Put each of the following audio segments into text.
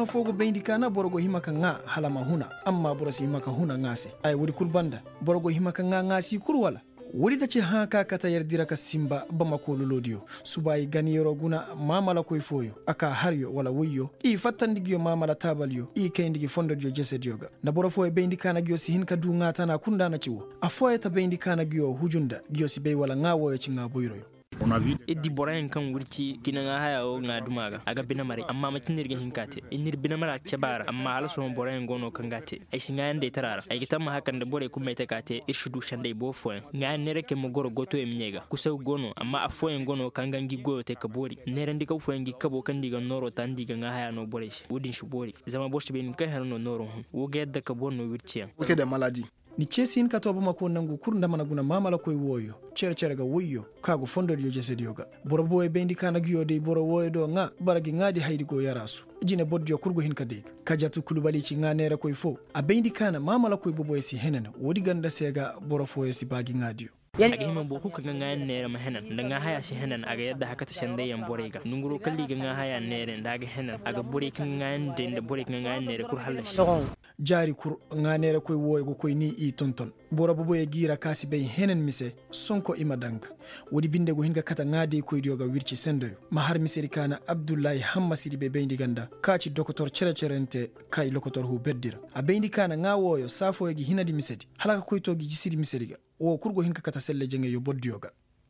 ha fogo bendi kana borgo himaka nga halama huna amma borasi himaka huna ngase ay wuri kurbanda borgo himaka nga ngasi kurwala wuri tace haka kata yardira ka simba bamako lolodiyo subayi ganiyero guna mamala koy foyo aka haryo wala wuyyo i fattandigiyo mamala tabalyo i kayndige fondodiyo jesediyoga na boro fo e bendi kana giyo si hinka du ngata na kundana ciwo a foyeta bendi kana giyo hujunda giyo si bey wala ngawo e cinga boyroyo iddi borayen kan wurti kinanga haya o nga dumaga aga binamare amma matinirga hinkate inir binamara cebara amma ala so borayen gono kangate ay singande tarara ay gitamma hakan da bore kuma itakate irshudu shande bo foyen nga nere ke mo goro goto e mnyega kusaw gono amma afoyen gono kangangi goyo te kabori nere ndika foyen gi kabo kandiga noro tandiga nga haya no bore wudin shubori zama boshi ben ka herno noro wo gedda kabonno wirtiya oke da maladi ni cesin ka toba mako nangu kurunda managuna mamala koy woyo cere ga woyo kago fondor yo jesediyoga borobo e bendi kana giyo de boro woyo do nga baragi ngadi haydi go yarasu jine bodjo kurgo hin kadek kajatu kulubali ci nga nere koy fo a bendi kana mamala koy bobo e si henana wodi ganda sega boro fo e si bagi ngadiyo aga hima boku ka nga nere ma henan da nga haya shi henan aga yadda haka ta shande yan borega nunguro kalli ga nga haya nere da aga henan aga bore kan nga da bore kan nga nere kur halashi jari kur nga nere koy woy go koy ni i tonton bora bobo e gira kasi bey henen mise sonko imadanga wodi binde go hinga kata ngade koy dioga wirci sendo ma har miseri kana abdullahi hamma sidi be bendi ganda kaci dokotor cerente kay lokotor hu beddira a bendi kana nga woyo safo e gi hinadi misedi halaka koy to gi jisidi miseriga o kurgo hinga kata selle jenge yo boddioga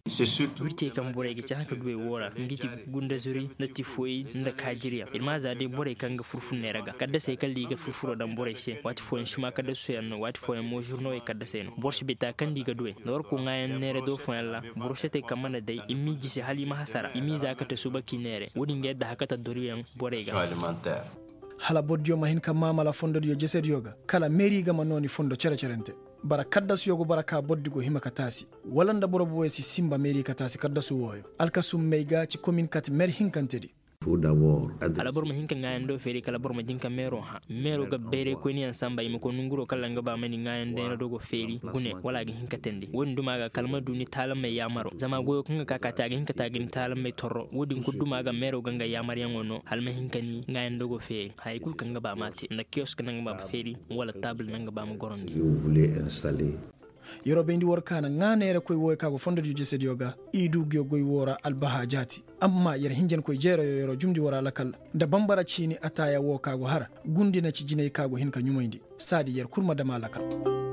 wirte kan bore ga canka duwe wora ngiti gunda zuri na tifoyi nda kajiriya ilma za de bore kan ga furfun ne raga kadda sai kan liga furfuro dan bore she wati foyin shima kadda su yanno wati foyin mo journo e kadda sai no borshi beta kan diga duwe dor ko ngayan nere do foyin la borshete kamana dai immi jisi halima hasara immi za ka ta subaki nere wudin ga yadda haka ta doriyan bore ga hala bodjo mahin kam mamala fondo dio jesediyoga kala meri ga manoni fondo cerente bara kaddasu yogo baraka boddigo himaka tasi walanda borobo wesi simba meri katasi kaddasu woyo alkasum meiga ci commune kat mer hinkantedi ala bor ma hinka ngayando feri kala bor ma jinka mero ha mero ga bere ko ni ansamba imi ko nunguro kala ngaba mani ngayande na dogo feri gune wala ga hinka tende wonduma ga kalma duni talam me yamaro zama goyo kunga kakata ga hinka tagin talam me torro wodin kuduma ga mero ganga yamar yangono halma hinka ni ngayando go feri hay kul kanga ba mate na kiosk nanga ba feri wala table nanga ba mo gorondi yoro bendi workana nganere koy woy kago fondo di jesediyoga idu gyo goy wora albaha jati amma yer hinjen koy jero yoro jumdi wora lakal da bambara chini ataya wo kago hara gundi na ci jinay kago hinka nyumoyndi sadi yer kurma dama lakal